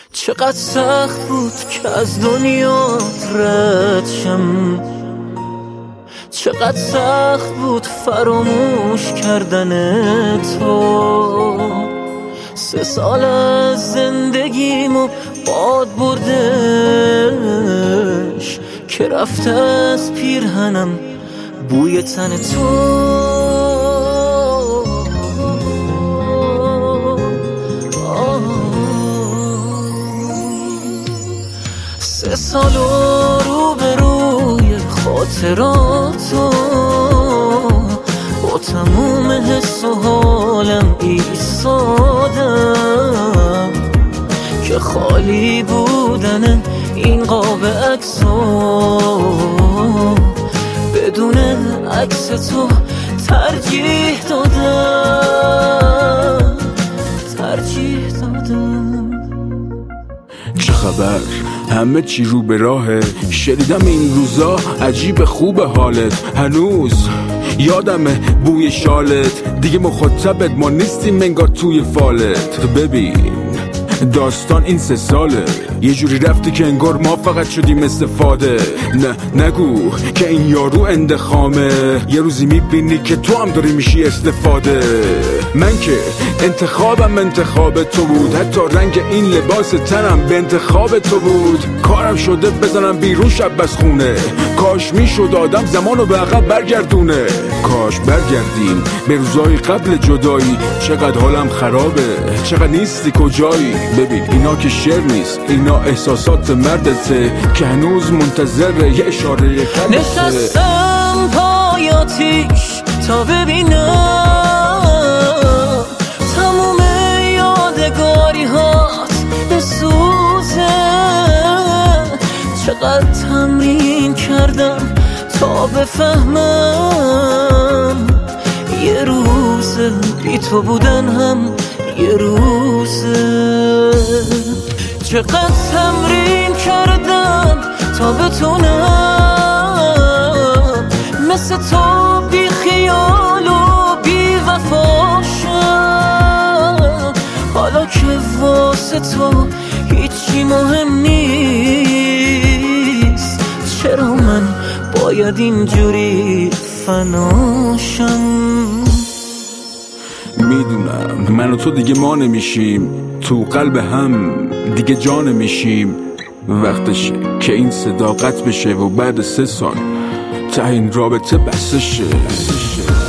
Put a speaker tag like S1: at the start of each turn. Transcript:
S1: چقدر سخت بود که از دنیا رد شم، چقدر سخت بود فراموش کردن تو. 3 سال از زندگیمو باد بردش که رفته از پیرهنم بوی تن تو. 3 سال رو به روی خاطراتو با تموم حس و حالم ایستادم که خالی بودن این قاب عکسو بدون عکس تو ترجیح دادم.
S2: چه خبر؟ همه چی رو به راهه. شنیدم این روزا عجیب خوب حالت، هنوز یادمه بوی شالت. دیگه مخاطبت ما نیستیم انگار توی فالت. ببین داستان این 3 ساله یه جوری رفتی که انگار ما فقط شدیم استفاده. نه نگو که این یارو اندخامه، یه روزی میبینی که تو هم داری میشی استفاده. من که انتخابم انتخاب تو بود، حتی رنگ این لباس تنم به انتخاب تو بود. کارم شده بزنم بیرون شب از خونه، کاش میشد آدم زمانو به عقب برگردونه. کاش برگردیم به روزای قبل جدایی. چقدر حالم خرابه، چقدر نیستی کجایی. ببین اینا که شعر نیست، اینا احساسات مردته که هنوز منتظر یه اشاره قلبته.
S1: نشستم پای آتیش تا ببینم تموم یادگاری هات بسوزه. چقدر تمرین کردم تا بفهمم یه روز بی تو بودن هم یه روزه. چقدر تمرین کردم تا بتونم مثل تو بی خیال و بی وفاشم. حالا که واسه تو هیچی مهم نیست، چرا من باید اینجوری فناشم؟
S2: میدونم من و تو دیگه ما نمیشیم، تو قلب هم دیگه جا نمیشیم. وقتشه که این صدا قطع بشه و بعد 3 سال ته این رابطه بسته شه.